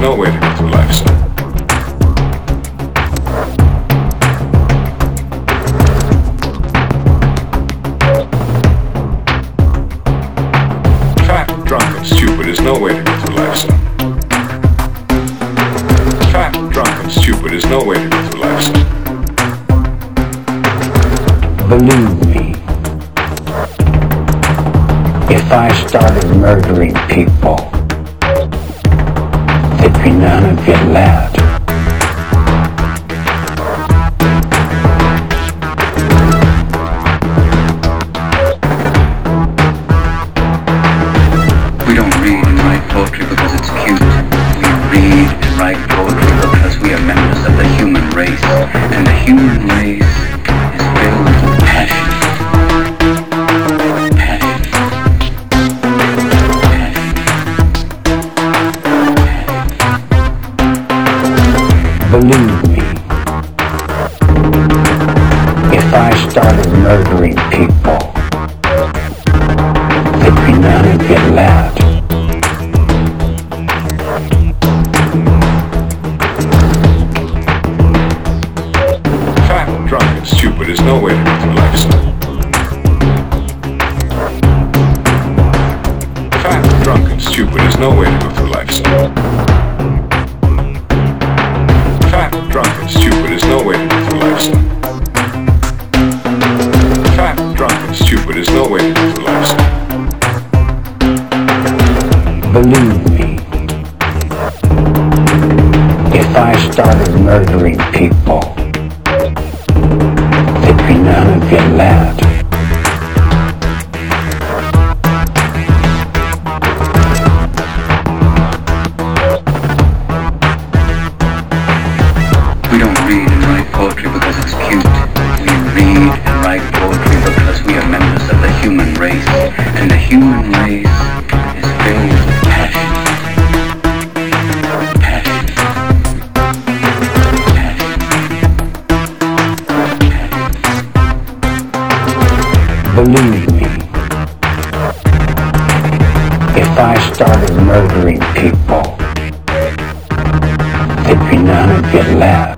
no way to go through life, son. Fat, drunk, and stupid is no way to go through life, son. Fat, drunk, and stupid is no way to go through life, son. Believe me, if I started murdering people, there'd be none of you left. We don't read and write poetry because it's cute. We read and write poetry because we are members of the human race, and the human race is filled with passion. Believe me, if I started murdering people, there'd be none of you left. Fat, drunk, and stupid is no way to go through life, son. Fat, drunk, and stupid is no way to go through life, son. Fat, drunk, and stupid is no way to go through life, son. Fat, drunk, and stupid is no way to go through life, son. Believe me, if I started murdering people, there'd be none of you left. We don't read and write poetry because it's cute. We read and write poetry because we are members of the human race, and the human race is filled with passion. Passion. Believe me, if I started murdering people, there'd be none of you left.